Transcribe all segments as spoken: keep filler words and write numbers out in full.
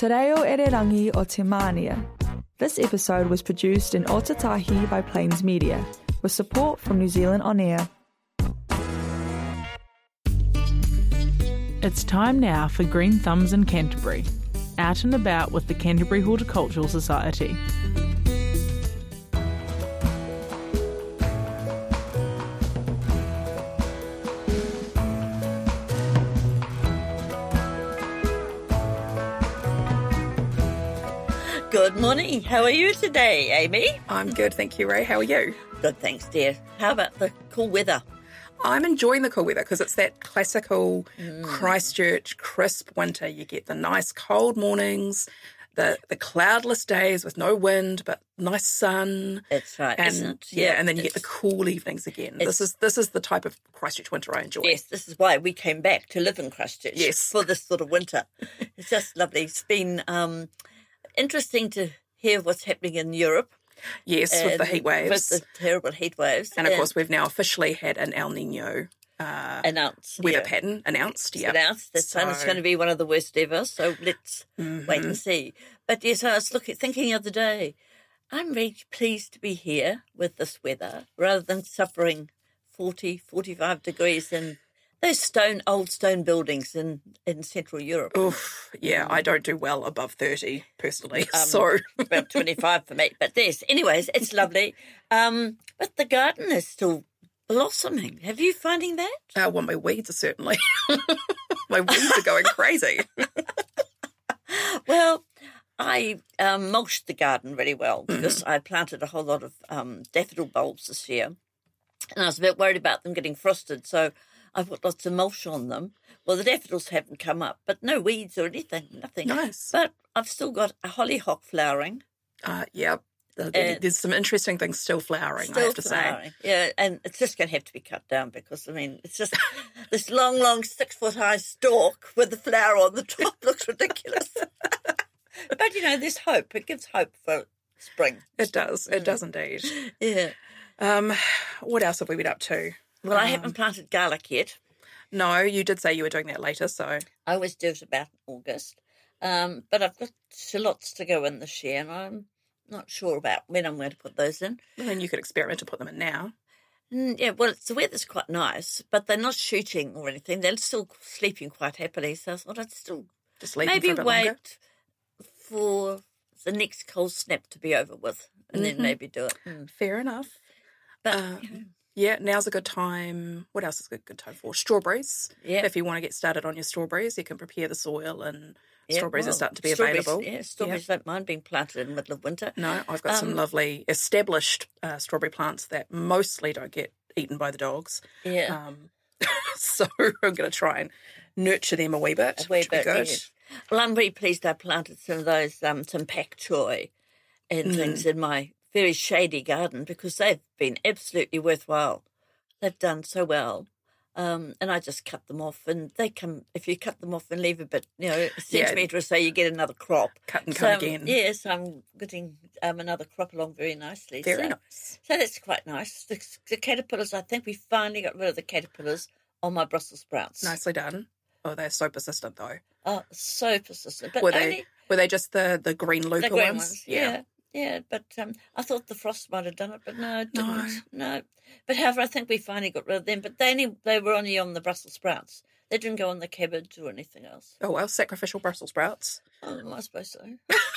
Te reo Ererangi o Te Mānia. This episode was produced in Otatahi by Plains Media, with support from New Zealand On Air. It's time now for Green Thumbs in Canterbury, out and about with the Canterbury Horticultural Society. Good morning. How are you today, Amy? I'm good, thank you, Ray. How are you? Good, thanks, dear. How about the cool weather? I'm enjoying the cool weather because it's that classical mm. Christchurch crisp winter. You get the nice cold mornings, the the cloudless days with no wind but nice sun. That's right, and, isn't it? Yeah, yeah, and then you get the cool evenings again. This is this is the type of Christchurch winter I enjoy. Yes, this is why we came back to live in Christchurch. Yes. For this sort of winter. It's just lovely. It's been um, interesting to hear what's happening in Europe. Yes, with the heat waves. With the terrible heat waves. And, of and, course, we've now officially had an El Nino uh, announced, weather yeah. pattern announced. Yeah, announced. This so... one is going to be one of the worst ever, so let's mm-hmm. wait and see. But yes, I was looking, thinking the other day, I'm really pleased to be here with this weather rather than suffering forty, forty-five degrees in those stone, old stone buildings in, in Central Europe. Oof, yeah, mm. I don't do well above thirty, personally, um, so... about twenty-five for me, but yes, anyways, it's lovely. Um, but the garden is still blossoming. Have you finding that? Uh, well, my weeds are certainly... my weeds are going crazy. Well, I um, mulched the garden really well because mm. I planted a whole lot of um, daffodil bulbs this year, and I was a bit worried about them getting frosted, so I've got lots of mulch on them. Well, the daffodils haven't come up, but no weeds or anything, nothing. Nice. But I've still got a hollyhock flowering. Uh, yeah, there's some interesting things still flowering, still I have to flowering. say. Yeah, and it's just going to have to be cut down because, I mean, it's just this long, long, six-foot-high stalk with the flower on the top looks ridiculous. But, you know, there's hope. It gives hope for spring. It does. It mm. does indeed. Yeah. Um, what else have we been up to? Well, I um, haven't planted garlic yet. No, you did say you were doing that later, so... I always do it about August. Um, but I've got shallots to go in this year, and I'm not sure about when I'm going to put those in. Well, then you could experiment to put them in now. Mm, yeah, well, it's, the weather's quite nice, but they're not shooting or anything. They're still sleeping quite happily, so I thought I'd still... Just leave maybe them for a bit wait longer. for the next cold snap to be over with, and mm-hmm. then maybe do it. Mm. Fair enough. But... Uh, you know, yeah, now's a good time. What else is a good time for? Strawberries. Yeah. If you want to get started on your strawberries, you can prepare the soil and yeah, strawberries well, are starting to be strawberries, available. Yeah, strawberries yeah. don't mind being planted in the middle of winter. No, I've got um, some lovely established uh, strawberry plants that mostly don't get eaten by the dogs. Yeah. Um, so I'm going to try and nurture them a wee bit, a wee which bit, would be good. Yes. Well, I'm very pleased I planted some of those, um, some pak choi and mm. things in my very shady garden because they've been absolutely worthwhile. They've done so well, um, and I just cut them off, and they come. If you cut them off and leave a bit, you know, a centimetre yeah. or so, you get another crop. Cut and so, come again. Yes, I'm getting um, another crop along very nicely. Very so, nice. So that's quite nice. The, the caterpillars, I think we finally got rid of the caterpillars on my Brussels sprouts. Nicely done. Oh, they're so persistent, though. Oh, so persistent. But were only, they were they just the, the green looper the green ones? ones? Yeah. yeah. Yeah, but um, I thought the frost might have done it, but no, it didn't. No. no. But however, I think we finally got rid of them. But they only, they were only on the Brussels sprouts. They didn't go on the cabbage or anything else. Oh, well, sacrificial Brussels sprouts. Oh, I suppose so.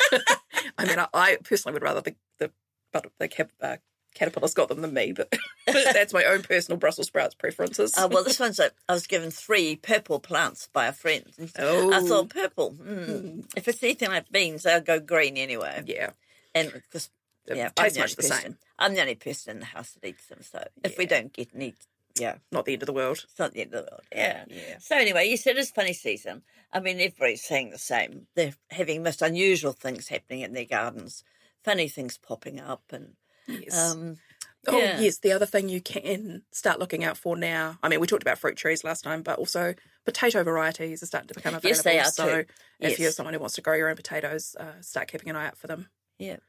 I mean, I, I personally would rather the the, but the cab, uh, caterpillars got them than me, but that's my own personal Brussels sprouts preferences. Uh, well, this one's a, I was given three purple plants by a friend. Oh. I thought, purple, mm. Mm. If it's anything like beans, they'll go green anyway. Yeah. And because yeah, it tastes much the person, same. I'm the only person in the house that eats them, so if yeah. we don't get any, yeah. Not the end of the world. It's not the end of the world, yeah. yeah. So anyway, you said it's funny season. I mean, everybody's saying the same. They're having most unusual things happening in their gardens, funny things popping up. and Yes. Um, oh, yeah. yes, the other thing you can start looking out for now, I mean, we talked about fruit trees last time, but also potato varieties are starting to become available. Yes, they are so too. if yes. you're someone who wants to grow your own potatoes, uh, start keeping an eye out for them. Yeah.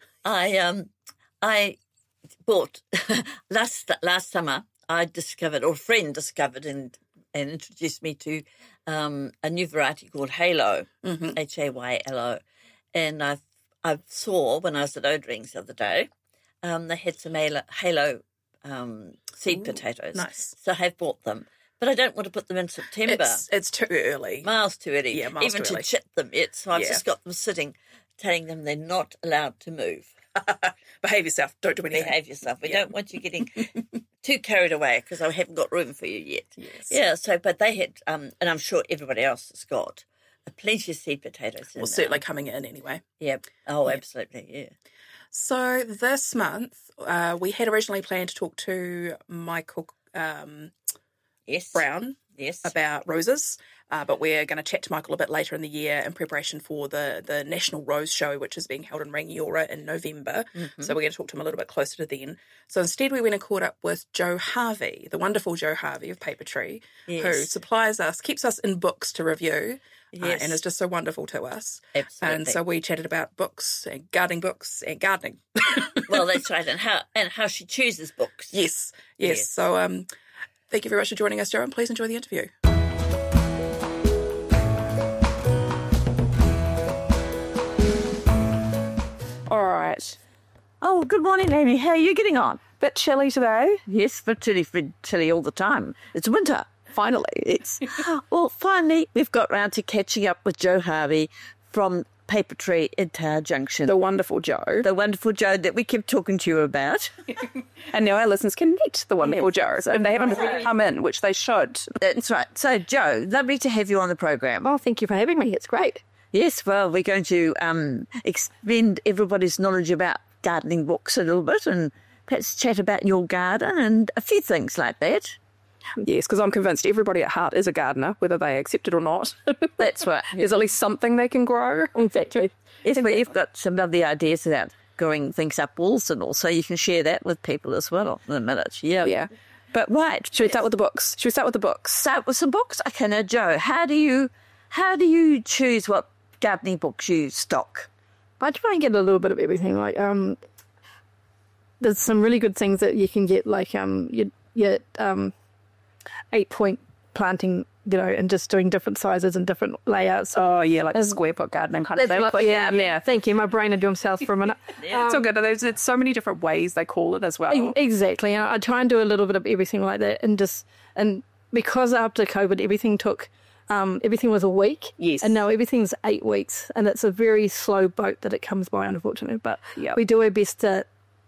I um I bought last last summer I discovered or a friend discovered in and introduced me to um, a new variety called Halo, Mm-hmm. H A Y L O. And I I saw when I was at O'Drings the other day, um, they had some Halo, Halo um, seed Ooh, potatoes. nice. So I have bought them. But I don't want to put them in September. It's, it's too early. Miles too early. Yeah, miles even too to early. chip them yet. So I've Yeah. just got them sitting, telling them they're not allowed to move. Behave yourself. Don't do anything. Behave yourself. We Yeah. don't want you getting too carried away because I haven't got room for you yet. Yes. Yeah, so, but they had, um, and I'm sure everybody else has got, a plenty of seed potatoes in Well, there. certainly coming in anyway. Yeah. Oh, absolutely, yeah. So this month, uh, we had originally planned to talk to Michael um, Yes. Brown Yes. about roses, uh, but we're going to chat to Michael a bit later in the year in preparation for the, the National Rose Show, which is being held in Rangiora in November. Mm-hmm. So we're going to talk to him a little bit closer to then. So instead we went and caught up with Jo Harvey, the wonderful Jo Harvey of Paper Tree, who Yes. supplies us, keeps us in books to review, uh, Yes. and is just so wonderful to us. Absolutely. And so we chatted about books and gardening books and gardening. Well, that's right, and how and how she chooses books. Yes, yes. Yes. So um, thank you very much for joining us, Jo, and please enjoy the interview. All right. Oh, good morning, Amy. How are you getting on? Bit chilly today. Yes, but chilly, chilly all the time. It's winter. Finally. It's well, finally we've got round to catching up with Jo Harvey from Paper Tree in Tower Junction. The wonderful Jo. The wonderful Jo that we kept talking to you about. And now our listeners can meet the wonderful Jo. So if they haven't come in, which they should. That's right. So, Jo, lovely to have you on the program. Oh, thank you for having me. It's great. Yes, well, we're going to um, expand everybody's knowledge about gardening books a little bit and perhaps chat about your garden and a few things like that. Yes, because I'm convinced everybody at heart is a gardener, whether they accept it or not. That's right. There's at least something they can grow. Exactly. Yes, but you've got some lovely ideas about growing things up walls and all, so you can share that with people as well in a minute. Yeah. Yeah. But right. Should we start with the books? Should we start with the books? Start with some books? Okay, now, Jo, how do you how do you choose what gardening books you stock? I try and get a little bit of everything. Like, um, there's some really good things that you can get, like um, you get um, eight point planting, you know, and just doing different sizes and different layouts. Oh, yeah, like square foot gardening kind of That's thing. like- yeah, yeah. Thank you. My brain had to himself for a minute. It's all good. There's, there's so many different ways they call it as well. E- Exactly. And I try and do a little bit of everything like that, and just and because after COVID, everything took. Um, everything was a week, Yes. and now everything's eight weeks, and it's a very slow boat that it comes by, unfortunately. But Yep. we do our best to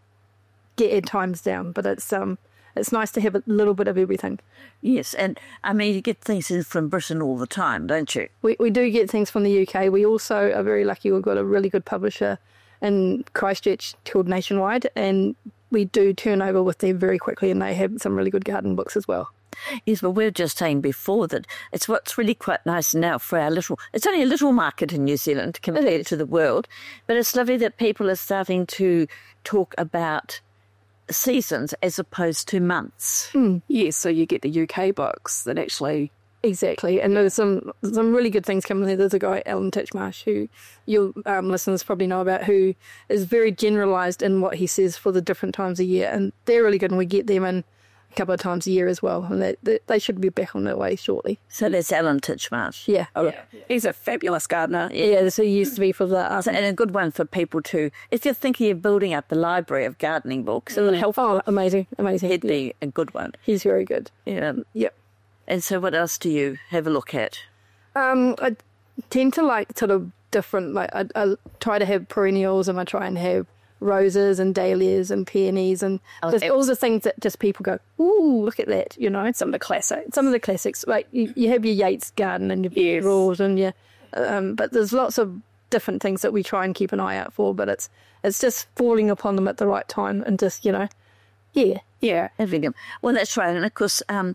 get our times down. But it's um, it's nice to have a little bit of everything. Yes, and I mean, you get things in from Britain all the time, don't you? We we do get things from the U K. We also are very lucky. We've got a really good publisher in Christchurch called Nationwide, and we do turn over with them very quickly, and they have some really good garden books as well. Yes, but we were just saying before that it's what's really quite nice now for our little, it's only a little market in New Zealand compared to the world, but it's lovely that people are starting to talk about seasons as opposed to months. Yes, so you get the U K books that actually... Exactly, and there's some some really good things coming there. There's a guy, Alan Titchmarsh, who your um, listeners probably know about, who is very generalised in what he says for the different times of year, and they're really good, and we get them in a couple of times a year as well, and they, they, they should be back on their way shortly. So that's Alan Titchmarsh. Yeah, Oh, he's a fabulous gardener. yeah. So he used to be for the um, So, and a good one for people to, if you're thinking of building up the library of gardening books, and help, oh, amazing, amazing. he'd be a good one. He's very good. Yeah. Yep. And so what else do you have a look at? Um, I tend to like sort of different, like I, I try to have perennials, and I try and have roses and dahlias and peonies and Oh, just it- all the things that just people go, ooh, look at that, you know. Some of the classics. Some of the classics, like you, you have your Yates garden and your Yes. rules and your, um, but there's lots of different things that we try and keep an eye out for. But it's it's just falling upon them at the right time and just, you know, yeah. Yeah. Having them. Well, that's right. And of course, um,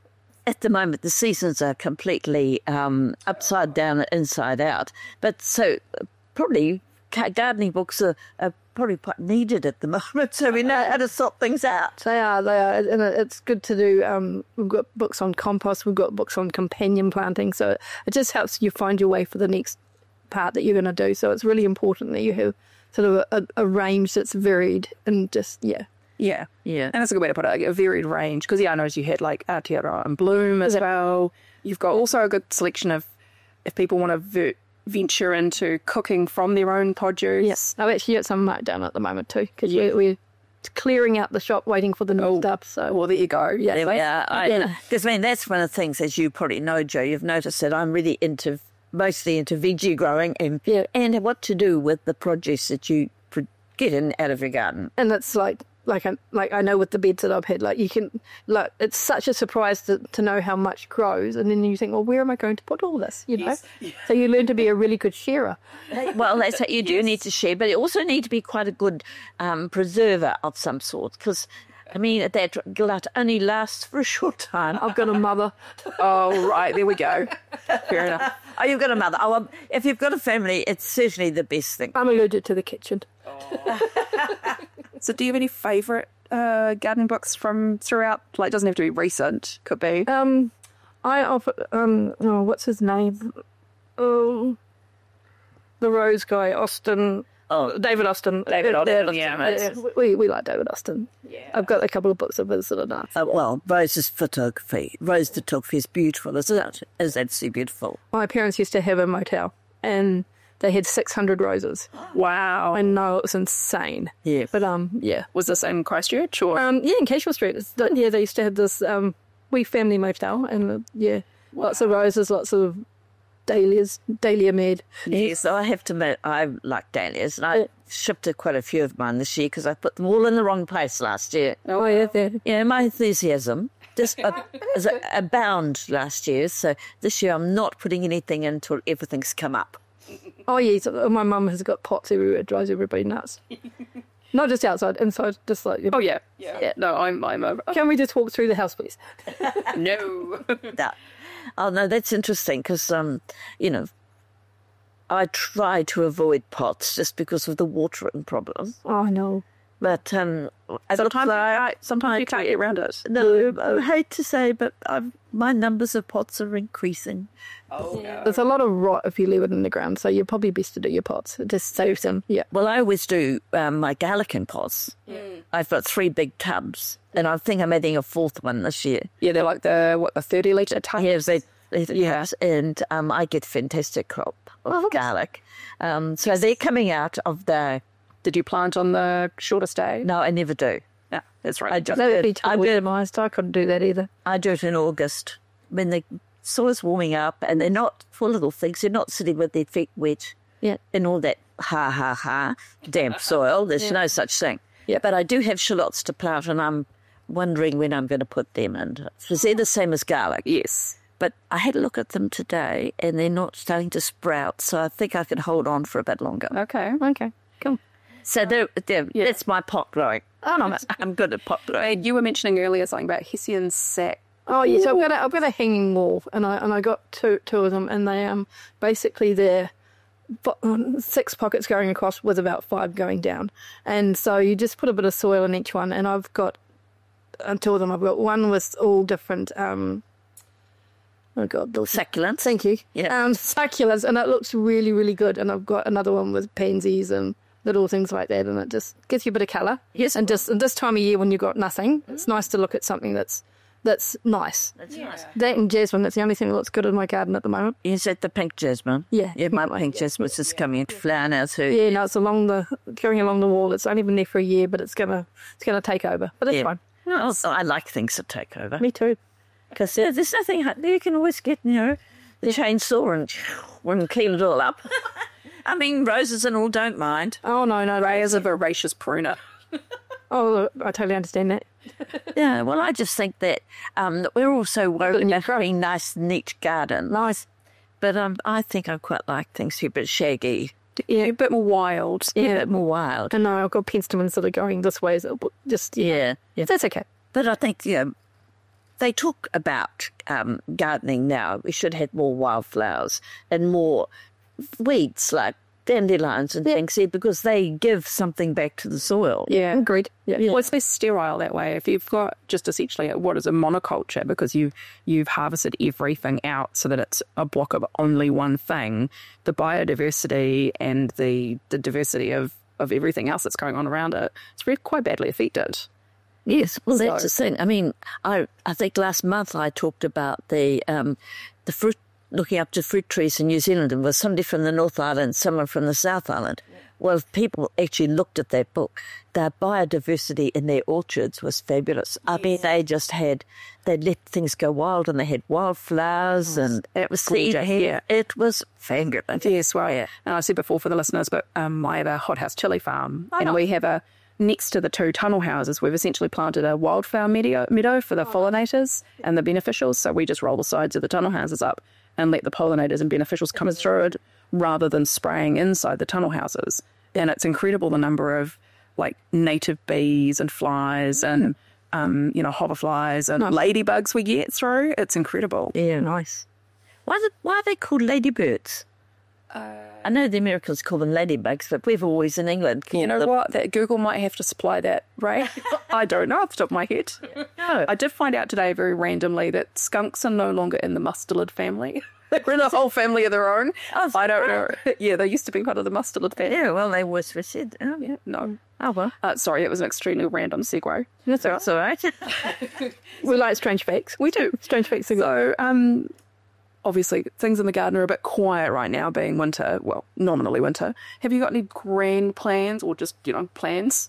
at the moment, the seasons are completely um, upside down and inside out. But so uh, probably ca- gardening books are, are probably quite needed at the moment. So we know how to sort things out. They are, they are, and it- it's good to do. Um, we've got books on compost, we've got books on companion planting, so it just helps you find your way for the next part that you're going to do. So it's really important that you have sort of a, a range that's varied and just, yeah. Yeah. Yeah. And that's a good way to put it, like a varied range. Because, yeah, I noticed you had like Aotearoa and Bloom as well. You've got also a good selection of, if people want to ver- venture into cooking from their own produce. Yes. I've actually got some marked down at the moment too, because we're, we're clearing out the shop waiting for the new Oh. stuff. So, Well, there you go. yeah. There we are. Yeah. Because, I, mean, that's one of the things, as you probably know, Joe, you've noticed that I'm really into, mostly into veggie growing and, Yeah. and what to do with the produce that you pr- get in out of your garden. And it's like, like I, like I know with the beds that I've had, like you can, like it's such a surprise to, to know how much grows, and then you think, well, where am I going to put all this? You know, so you learn to be a really good sharer. Well, that's what you do need to share, but you also need to be quite a good um, preserver of some sort, because, I mean, that glut only lasts for a short time. I've got a mother. Oh, right. There we go. Fair enough. Oh, you've got a mother. Oh, um, if you've got a family, it's certainly the best thing. I'm allergic to the kitchen. So do you have any favourite uh, gardening books from throughout? Like, it doesn't have to be recent. Could be. Um, I offer, um, oh, what's his name? Oh, the Rose guy, Austin. Oh, David Austin. David Austin, yeah. yeah. We, we like David Austin. Yeah. I've got a couple of books of his that are nice. Uh, well, Rose's photography. Rose photography is beautiful, isn't it? It's absolutely beautiful. My parents used to have a motel, and they had six hundred roses. Wow. I know, it was insane. Yeah. But, um, yeah. Was this in Christchurch or? Um, yeah, in Cashel Street. It's, yeah, they used to have this um, wee family motel, and, uh, yeah, lots of roses, lots of dahlias, dahlia med. Yes, I have to admit, I like dahlias, and I shipped quite a few of mine this year because I put them all in the wrong place last year. Oh, yeah, they're, Yeah, my enthusiasm just uh, is abound last year, so this year I'm not putting anything in until everything's come up. oh, yeah, so my mum has got pots everywhere. It drives everybody nuts. Not just outside, inside, just like... Oh, yeah. Yeah. No, I'm, I'm over. Can we just walk through the house, please? No. No. Oh, no, that's interesting because, um, you know, I try to avoid pots just because of the watering problem. Oh, no. But um, I Sometimes, look like- I, sometimes you can't get around it. No, I hate to say, but I've, my numbers of pots are increasing. Oh, no. There's a lot of rot if you leave it in the ground, so you're probably best to do your pots. It just saves them. Yeah. Well, I always do um, my garlic in pots. I've got three big tubs, and I think I'm adding a fourth one this year. Yeah, they're like the, what, the thirty litre type? Yes, they, they, yes, and um, I get fantastic crop of garlic. Um, so they're coming out of the... Did you plant on the shortest day? No, I never do. Yeah, that's right. I just That would be I totally do, organised. I couldn't do that either. I do it in August when the soil's warming up and they're not full little things. They're not sitting with their feet wet Yeah. in all that ha ha ha damp soil. There's no such thing. Yeah. But I do have shallots to plant, and I'm wondering when I'm going to put them in. Because they're the same as garlic. Yes. But I had a look at them today, and they're not starting to sprout. So I think I can hold on for a bit longer. Okay. Okay, cool. So they're, they're, that's my pot growing. Oh, no. I'm good at pot growing. And you were mentioning earlier something about Hessian sack. Oh, yeah, so I've got a, I've got a hanging wall, and I and I got two two of them, and they um basically they're bo- um, six pockets going across with about five going down, and so you just put a bit of soil in each one, and I've got uh, two of them. I've got one with all different um. Oh God, the Succulents. Thank you. Yeah. Um, succulents, and it looks really, really good. And I've got another one with pansies and little things like that, and it just gives you a bit of colour. Yes. And just and this time of year when you've got nothing, it's nice to look at something that's that's nice. That's nice. That and jasmine, that's the only thing that looks good in my garden at the moment. You said the pink jasmine. Yeah. Yeah, my pink jasmine is just coming into flower now too. Yeah, no, it's along the going along the wall. It's only been there for a year, but it's gonna it's gonna take over. But it's Yeah. fine. Also, I like things that take over. Me too. Because there's nothing, you can always get, you know, the chainsaw and, and clean it all up. I mean, roses and all don't mind. Oh no, no, Ray is a voracious pruner. Oh, I totally understand that. Yeah, well, I just think that um, that we're also worried about having nice, neat garden. Nice. But um, I think I quite like things to be a bit shaggy, Yeah, a bit more wild. yeah. a bit more wild. And no, I've got penstemons that are going this way, so just Yeah, yeah. that's okay. But I think, you know, they talk about um, gardening now. We should have more wildflowers and more weeds like dandelions and Yeah. things here because they give something back to the soil. Yeah. Agreed. Yeah. Well, it's less sterile that way. If you've got just essentially what is a monoculture, because you you've harvested everything out so that it's a block of only one thing, the biodiversity and the the diversity of, of everything else that's going on around it, it's really quite badly affected. Yes, well, that's So- the thing. I mean, I I think last month I talked about the um, the fruit, looking up to fruit trees in New Zealand, and was somebody from the North Island, someone from the South Island. Well, if people actually looked at that book, their biodiversity in their orchards was fabulous. I mean, they just had, they let things go wild, and they had wildflowers, and It was seed gorgeous, head. yeah. It was fabulous. Yes, well, yeah. And I said before for the listeners, but um, I have a hothouse chili farm, and we have a next to the two tunnel houses. We've essentially planted a wildflower meadow, meadow for the pollinators and the beneficials. So we just roll the sides of the tunnel houses up and let the pollinators and beneficials come through it, rather than spraying inside the tunnel houses. And it's incredible the number of like native bees and flies and um, you know hoverflies and ladybugs we get through. It's incredible. Yeah, nice. Why, the, why are they called ladybirds? I know the Americans call them ladybugs, but we've always in England called You know them... what? That Google might have to supply that, right? I don't know off the top of my head. No. I did find out today very randomly that skunks are no longer in the mustelid family. They're in a whole family of their own. Oh, I don't know. Yeah, they used to be part of the mustelid family. Yeah, well, they always were said. Oh, yeah. No. Oh, well. Uh, sorry, it was an extremely random segue. That's all right. We like strange facts. We do. Strange facts are good. So, um, obviously, things in the garden are a bit quiet right now, being winter. Well, nominally winter. Have you got any grand plans, or just, you know, plans?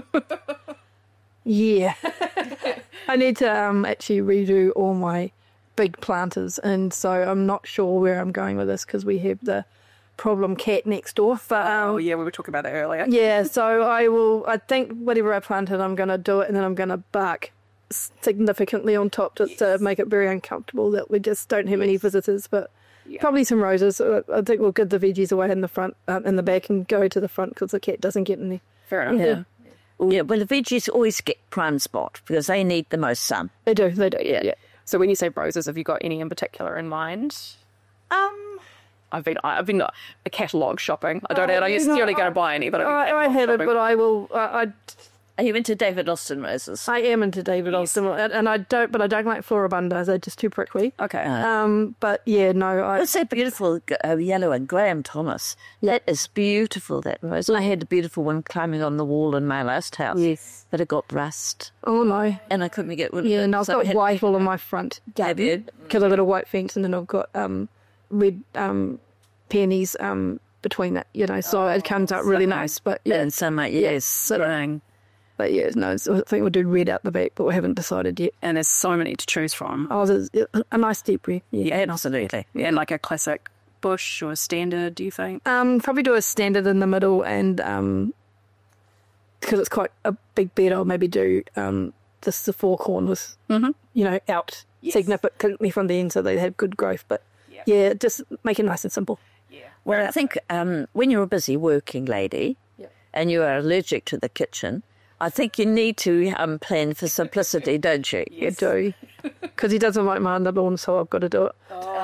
Yeah. I need to um, actually redo all my big planters, and so I'm not sure where I'm going with this because we have the problem cat next door. But um, Oh, yeah, we were talking about that earlier. yeah, so I will, I think whatever I planted, I'm going to do it, and then I'm going to bark significantly on top to, to make it very uncomfortable that we just don't have any visitors. But probably some roses. Uh, I think we'll give the veggies away in the front, um, in the back, and go to the front because the cat doesn't get in there. Fair enough. Yeah. Yeah, well, the veggies always get prime spot because they need the most sun. They do, they do, yeah. Yeah. So when you say roses, have you got any in particular in mind? Um, I've been I've been a catalogue shopping. I don't know. I'm you know, necessarily going to buy any, but I've been I, I catalogue had it, shopping. but I will. I, I are you into David Austin roses? I am into David Austin, and, and I don't, but I don't like Floribundas. They're just too prickly. Okay. Um, but yeah, no, I. What's that beautiful uh, yellow and Graham Thomas? That is beautiful, that rose. I had a beautiful one climbing on the wall in my last house. Yes. But it got rust, Oh no. and I couldn't get rid of Yeah, it. no, I've so I got had- white all in my front Have you? because I've got a white fence, and then I've got um red um peonies um between that. You know, so it comes out really nice. But yeah, And some, uh, yes, so- spring. but yeah, no. So I think we'll do red out the back, but we haven't decided yet. And there's so many to choose from. Oh, there's a nice debris. Yeah, and Absolutely. yeah, and like a classic bush or a standard, do you think? Um, probably do a standard in the middle, and um, because it's quite a big bed, I'll maybe do um this the four corners, Mm-hmm. you know, out significantly from the end, so they have good growth. But yeah, just make it nice and simple. Well, I think um, when you're a busy working lady and you are allergic to the kitchen, I think you need to um, plan for simplicity, don't you? You do, because he doesn't like my underlawn, so I've got to do it.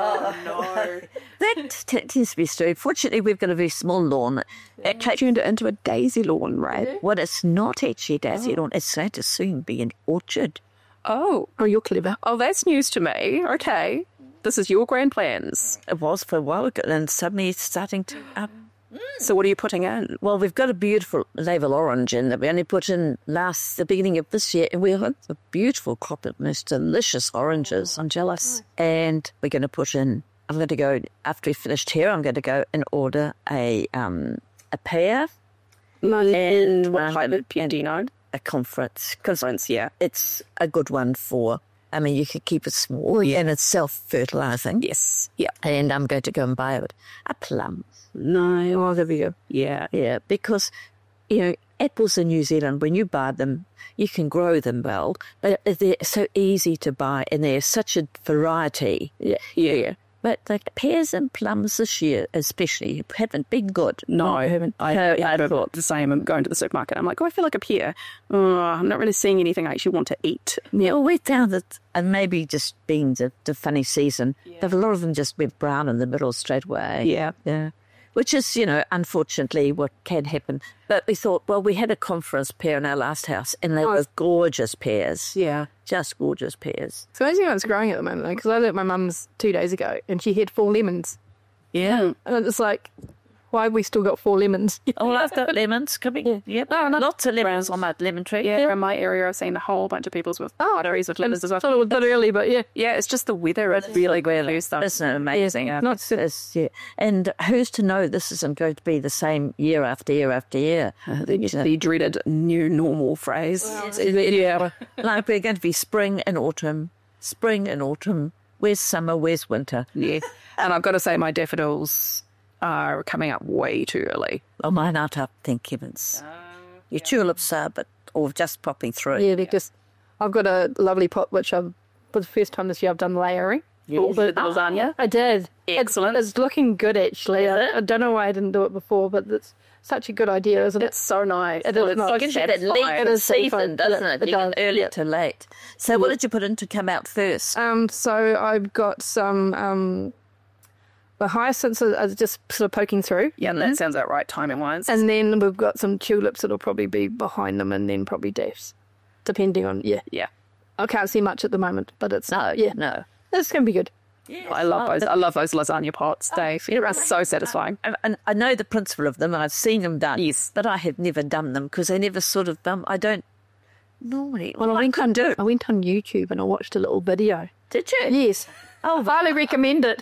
That t- tends to be true. Fortunately, we've got a very small lawn. It takes Turned it into a daisy lawn, right? Well, it's not actually a daisy lawn. It's going to soon be an orchard. Oh, Oh, you're clever. oh, that's news to me. Okay, this is your grand plans. It was for a while ago, and suddenly it's starting to... Um, So what are you putting in? well, we've got a beautiful navel orange in that we only put in last, the beginning of this year, and we have a beautiful crop of most delicious oranges. I'm jealous. And we're going to put in, I'm going to go, after we finished here, I'm going to go and order a um a pear and What um, type of do you know? a conference. Conference, yeah. It's a good one for, I mean, you could keep it small and it's self-fertilizing. Yes, yeah. And I'm going to go and buy it. A plum. No, Oh, there we go. yeah. Yeah, because, you know, apples in New Zealand, when you buy them, you can grow them well, but they're so easy to buy and there's such a variety. Yeah, yeah, yeah. But the pears and plums this year especially haven't been good. No, I haven't. I, No, I, I thought the same. I'm going to the supermarket. I'm like, oh, I feel like a pear. Oh, I'm not really seeing anything I actually want to eat. Yeah, well, we found that, and maybe just being the, the funny season, that a lot of them just went brown in the middle straight away. Yeah. Yeah. Which is, you know, unfortunately what can happen. But we thought, well, we had a conference pear in our last house, and they were gorgeous pears. Yeah. Just gorgeous pears. It's amazing how it's growing at the moment, because I looked at my mum's two days ago, and she had four lemons, Yeah. and it's like, why we still got four lemons. Oh, I've got lemons coming. Yeah. Yep. Oh, no. Lots of lemons on my lemon tree. Yeah, Yeah. in my area, I've seen a whole bunch of people's with Oh, batteries with lemons as well. Thought it was a bit early, but yeah. Yeah, it's just the weather. It's really good stuff. Isn't it amazing? Yeah, not It's- it's- yeah. And who's to know this isn't going to be the same year after year after year? The dreaded new normal phrase. Yeah. Like we're going to be spring and autumn, spring and autumn. Where's summer? Where's winter? Yeah. And I've got to say, my daffodils are coming up way too early. Oh, mine aren't up, thank heavens. Your tulips are, but or just popping through. Yeah, they just. I've got a lovely pot which I've for the first time this year I've done layering. All the lasagna. I did. Excellent. It's, it's looking good actually. I, I don't know why I didn't do it before, but it's such a good idea, isn't it? It's so nice. It is It's nice. so It gives you that satisfying. late It is season, satisfying. doesn't Yeah, it? it You can does. early Yeah. to late. So what did you put in to come out first? Um, so I've got some um, the hyacinths are, are just sort of poking through, Yeah, that sounds about right timing wise. and then we've got some tulips that'll probably be behind them, and then probably daffs, depending on yeah. yeah. I can't see much at the moment, but it's No, yeah, no. it's gonna be good. I love those. I love those lasagna pots. They are so satisfying. I, and I know the principle of them. I've seen them done. Yes. But I have never done them because I never sort of, um, I don't normally. Well, I I went can on do. I went on YouTube and I watched a little video. Did you? Yes. Oh, highly recommend it.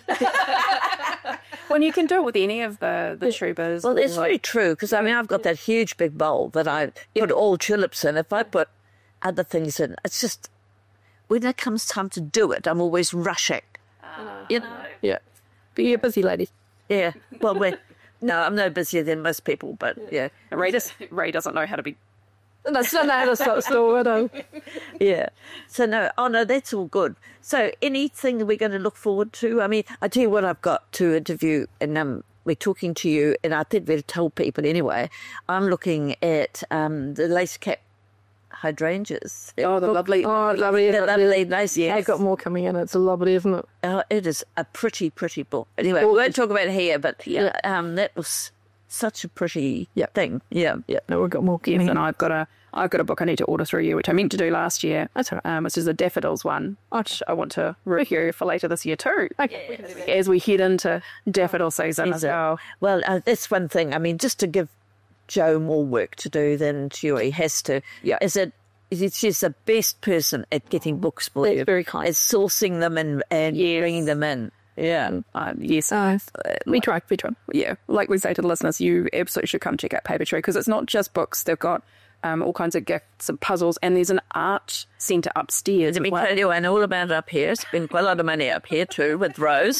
When you can do it with any of the, the tubers. Well, it's very true because I mean I've got that huge big bowl that I put all tulips in. If I put other things in, it's just when it comes time to do it, I'm always rushing. You know? Yeah. But you're busy, ladies. Yeah. Well, we're, no, I'm no busier than most people, but yeah, Ray, does, Ray doesn't know how to be. That's not how to start store. I don't. yeah. So no, oh no, that's all good. So anything that we're going to look forward to? I mean, I tell you what, I've got to interview, and um, we're talking to you, and I think we've told people anyway. I'm looking at um the lace cap hydrangeas. Oh, the lovely. Oh, lovely. The lovely lace. I've got more coming in. It's lovely, isn't it? Uh, it is a pretty, pretty book. Anyway, we won't talk about it here, but yeah, um, that was such a pretty Yep. thing. Yeah. Yeah. No, we've got more Yeah, coming and in. I've got a I've got a book I need to order through you, which I meant to do last year. That's all right. Um, which is a daffodils one, which I want to review for later this year too. Okay. As we head into daffodil season as well. Well, uh, that's one thing. I mean, just to give Jo more work to do than Chewy has to. Yeah. Is it? Is it she's the best person at getting books for That's you. very kind. At sourcing them and, and Yes. bringing them in. Yeah. Uh, yes. Uh, we try. We try. yeah, like we say to the listeners, you absolutely should come check out Paper Tree because it's not just books. They've got um, all kinds of gifts and puzzles, and there's an art centre upstairs. Let me as well. tell you, I know all about it up here. Spent quite a lot of money up here too with Rose.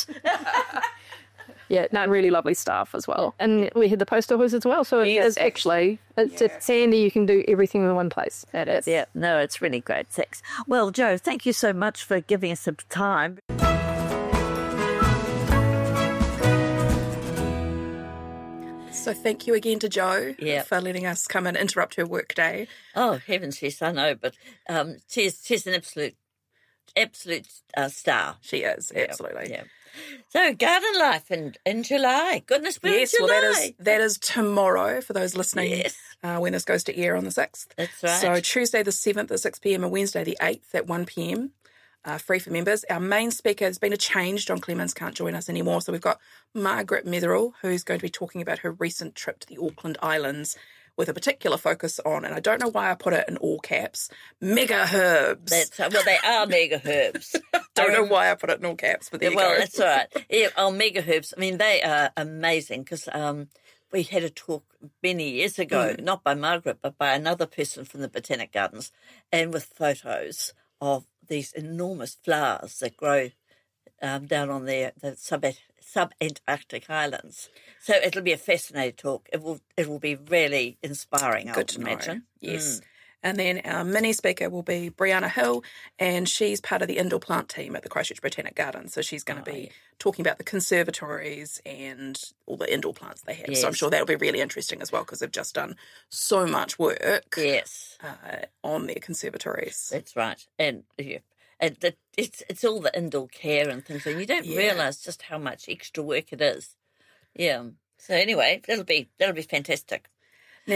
Yeah. No, And really lovely staff as well. and we had the post office as well. So Yes, it's actually, it's it's handy. You can do everything in one place. it is. Yeah, no, it's really great. Thanks. Well, Jo, thank you so much for giving us some time. So thank you again to Jo Yeah. for letting us come and interrupt her workday. Oh, heavens, yes, I know, but um, she's she's an absolute, absolute uh, star. She is, Yeah, absolutely. Yeah. So, garden life in, in July. Goodness, we're Yes, in well, July. that is that is tomorrow for those listening. Yes. Uh, when this goes to air on the sixth. That's right. So Tuesday the seventh at six p.m. and Wednesday the eighth at one p.m. Uh, free for members. Our main speaker has been a change. John Clemens can't join us anymore. So we've got Margaret Metherell, who's going to be talking about her recent trip to the Auckland Islands with a particular focus on, and I don't know why I put it in all caps, mega herbs. That's, uh, well, they are mega herbs. don't know why I put it in all caps, but there Yeah, you well, go. that's all right. Yeah, oh, mega herbs. I mean, they are amazing because um, we had a talk many years ago, Mm. not by Margaret, but by another person from the Botanic Gardens, and with photos of these enormous flowers that grow um, down on the, the sub sub-Antarctic islands. So it'll be a fascinating talk. It will it will be really inspiring, I Good would to know. imagine. Yes. And then our mini speaker will be Brianna Hill, and she's part of the indoor plant team at the Christchurch Botanic Gardens. So she's going to be talking about the conservatories and all the indoor plants they have. So I'm Yes. sure that'll be really interesting as well because they've just done so much work Yes, uh, on their conservatories. that's right. And yeah. And the, it's it's all the indoor care and things, and you don't Yeah. realise just how much extra work it is. Yeah. So anyway, that'll be that'll be fantastic. Now,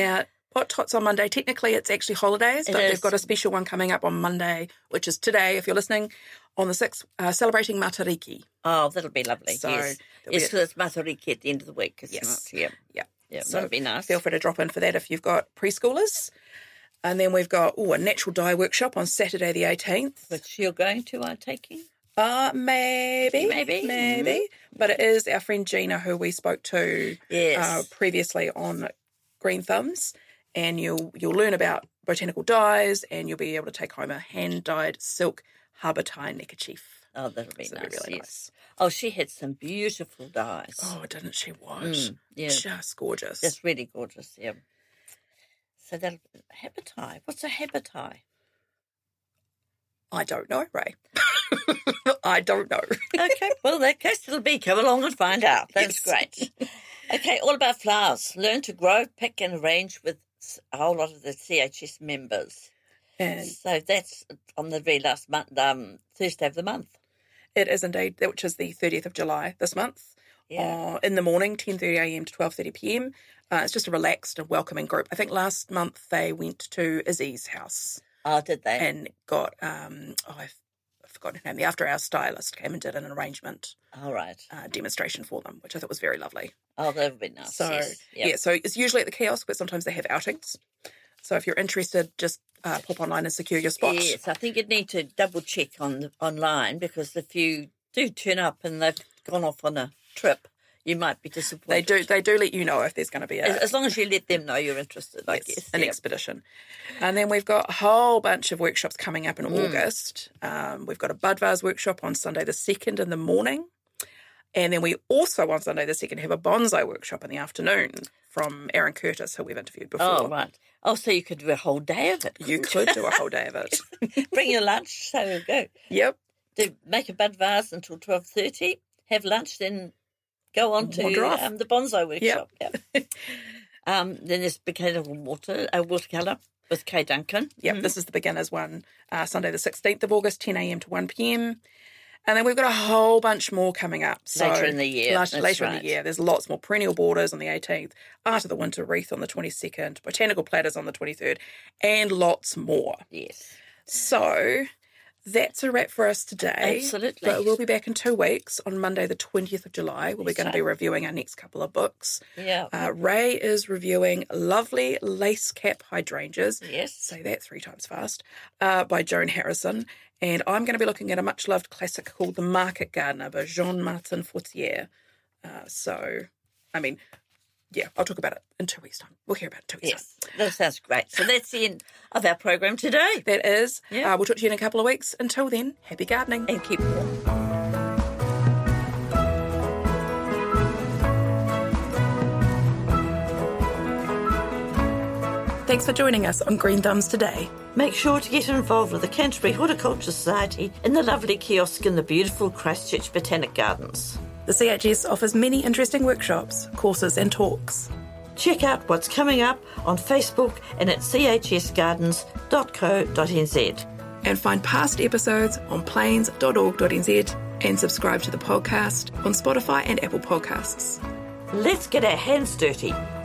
Hot Tots on Monday. Technically, it's actually holidays, It but is. they've got a special one coming up on Monday, which is today, if you're listening, on the sixth, uh, celebrating Matariki. Oh, that'll be lovely. So, yes, there'll be yes, a- because it's Matariki at the end of the week, isn't Yes. it? Yeah, Yeah. yeah, So that'll be nice. Feel free to drop in for that if you've got preschoolers. And then we've got ooh, a natural dye workshop on Saturday the eighteenth. Which you're going to, I'm taking. Uh, maybe. Maybe. Maybe. But it is our friend Gina who we spoke to Yes. uh, previously on Green Thumbs. And you'll you'll learn about botanical dyes and you'll be able to take home a hand-dyed silk harbour tie neckerchief. Oh, that'll be So nice. that'll be really yes. Oh, she had some beautiful dyes. Oh, didn't she? What? Mm, yeah. Just gorgeous. That's really gorgeous. Yeah. So that habitai. What's a habitai? I don't know, Ray. I don't know. Okay, well, in that case, it'll be come along and find out. That's Yes. great. Okay, all about flowers. Learn to grow, pick, and arrange with a whole lot of the C H S members. And So that's on the very last month, um, Thursday of the month. it is indeed, which is the thirtieth of July this month. Yeah. Uh, in the morning, ten thirty a m to twelve thirty p m. Uh, it's just a relaxed and welcoming group. I think last month they went to Izzy's house Oh, did they? and got, um, oh, I've forgotten her name, the after hour stylist came and did an arrangement All right. uh, demonstration for them, which I thought was very lovely. Oh, that would be nice. So, yes. Yep. yeah, so it's usually at the kiosk, but sometimes they have outings. So if you're interested, just uh, pop online and secure your spot. Yes, I think you'd need to double check on the, online because if you do turn up and they've gone off on a trip, you might be They disappointed. do They do let you know if there's going to be As, a, as long as you let them know you're interested, I yes, guess. an Yep. expedition. And then we've got a whole bunch of workshops coming up in Mm. August. Um, we've got a bud vase workshop on Sunday the second in the morning. And then we also on Sunday the second have a bonsai workshop in the afternoon from Aaron Curtis, who we've interviewed before. Oh, right. Oh, so you could do a whole day of it. You couldn't could do a whole day of it. Bring your lunch, so you go. Yep. Do make a bud vase until twelve thirty, have lunch, then go on Wander to off. um, the bonsai workshop. Yep. um, then there's botanical water, uh, watercolour with Kay Duncan. Yep, this is the beginners one, uh, Sunday the sixteenth of August, ten a m to one p m. And then we've got a whole bunch more coming up. So Later in the year, Later, that's later in right. the year. There's lots more. Perennial Borders on the eighteenth, Art of the Winter Wreath on the twenty-second, Botanical Platters on the twenty-third, and lots more. Yes. So that's a wrap for us today. Absolutely. But we'll be back in two weeks on Monday the twentieth of July, where we're going to be reviewing our next couple of books. Yeah. Uh, Ray is reviewing Lovely Lace Cap Hydrangeas. Yes. Say that three times fast, uh, by Joan Harrison. And I'm going to be looking at a much-loved classic called The Market Gardener by Jean-Martin Fortier. Uh, so, I mean, yeah, I'll talk about it in two weeks' time. We'll hear about it in two weeks' Yes. That sounds great. So that's the end of our program today. time. That is. Yeah. Uh, we'll talk to you in a couple of weeks. Until then, happy gardening. And keep warm. Thanks for joining us on Green Thumbs today. Make sure to get involved with the Canterbury Horticulture Society in the lovely kiosk in the beautiful Christchurch Botanic Gardens. The C H S offers many interesting workshops, courses and talks. Check out what's coming up on Facebook and at c h s gardens dot co dot n z. And find past episodes on plains dot org dot n z and subscribe to the podcast on Spotify and Apple Podcasts. Let's get our hands dirty.